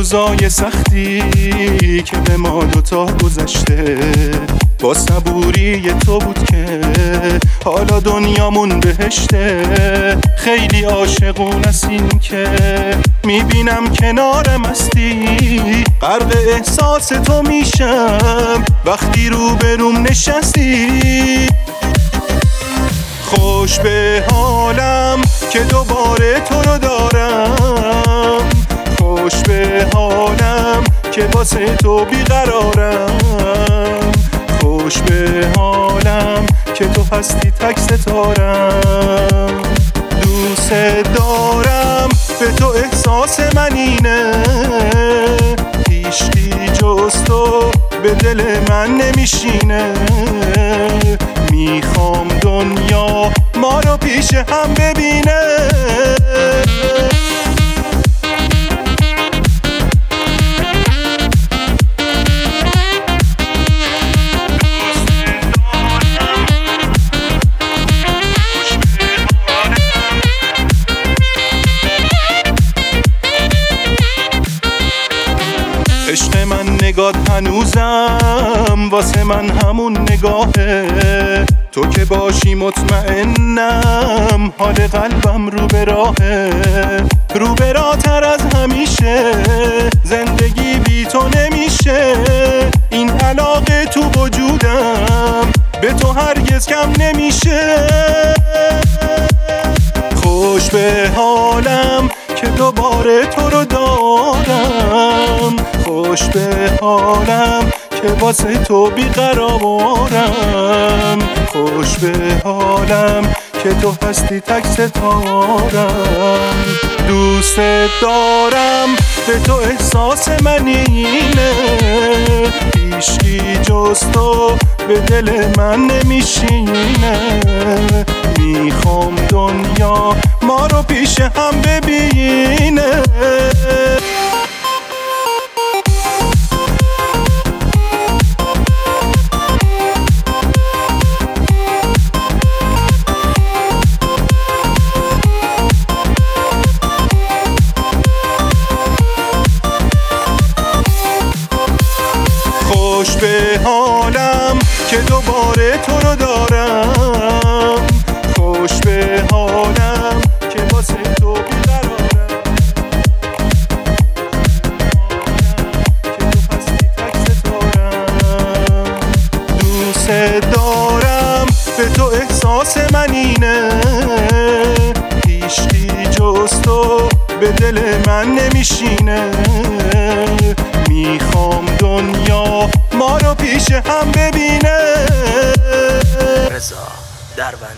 روزای سختی که به ما دوتا گذشته با صبوری تو بود که حالا دنیامون بهشته. خیلی عاشقون هستین که میبینم کنارم هستی، غرق احساس تو میشم وقتی روبروم نشستی. خوش به حالم که دوباره تو رو دارم، خوش به حالم که واسه تو بیقرارم، خوش به حالم که تو هستی تک ستارم. دوست دارم به تو احساس من اینه، هیچکی جز تو به دل من نمیشینه. میخوام دنیا ما رو پیش هم ببینه. عشق من نگات هنوزم واسه من همون نگاهه، تو که باشی مطمئنم حال قلبم رو به راهه. رو به راه‌تر از همیشه زندگی بی تو نمیشه، این علاقه تو وجودم به تو هرگز کم نمیشه. خوش به حالم که دوباره تو رو دارم، خوش به حالم که واسه تو بیقرارم، خوش به حالم که تو هستی تک ستارم. دوست دارم به تو احساس من اینه، هیچکی جز تو به دل من نمیشینه. میخوام دنیا ما رو پیش هم ببینه. خوش به حالم که دوباره تو رو دارم، خوش به حالم که واسه تو بیقرارم، که تو هستی تک ستارم. دوست دارم به تو احساس من اینه، هیچکی جز تو به دل من نمیشینه. میخوام دنیا ما رو پیش هم ببینه. رضا دربند.